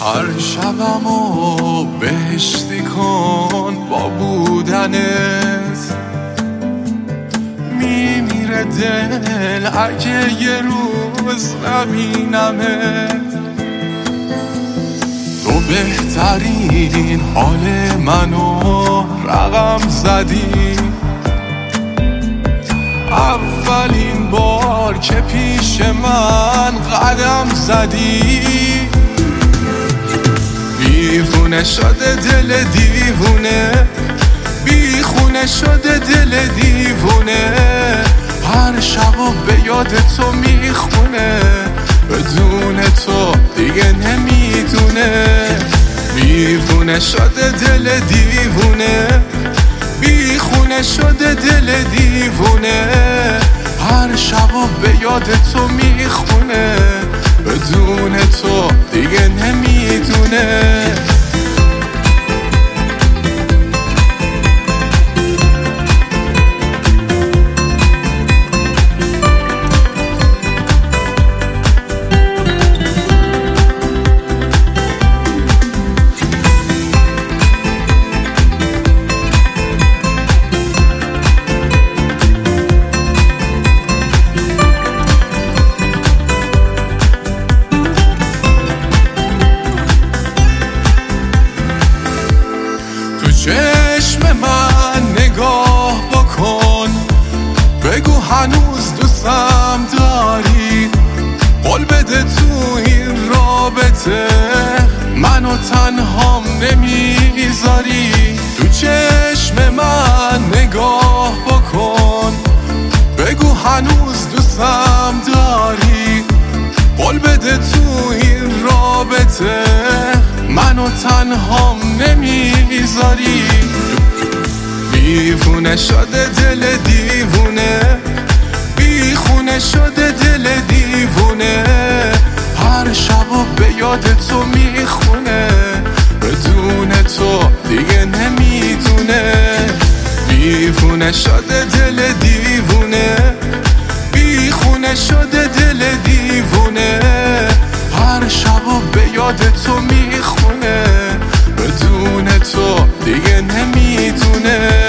هر شبمو بهشتی کن با بودنت، میمیره دل اگه یه روز نبینمت. تو بهترین حال منو رقم زدی، اولین بار که پیش من قدم زدی. دیوونه شده دل دیوونه، بیخونه شده دل دیوونه، هر شبو به یاد تو میخونه، بدون تو دیگه نمیدونه. دیوونه شده دل دیوونه، بیخونه شده دل دیوونه، هر شبو به یاد تو میخونه، بدون تو دیگه نمیدونه. چشم من نگاه بکن، بگو هنوز دوستم داری، قول بده تو این رابطه منو تنهام نمیذاری. تو چشم من نگاه بکن، بگو هنوز دوستم داری، قول بده تو این رابطه منو تنهام نمیذاری. دیوونه شده دل دیوونه، بیخونه شده دل دیوونه، هر شبو به یاد تو میخونه، بدون تو دیگه نمیدونه. دیوونه شده دل دیوونه، بیخونه شده دل دیوونه، هر شبو به یاد تو میخونه، بدون تو دیگه نمیدونه.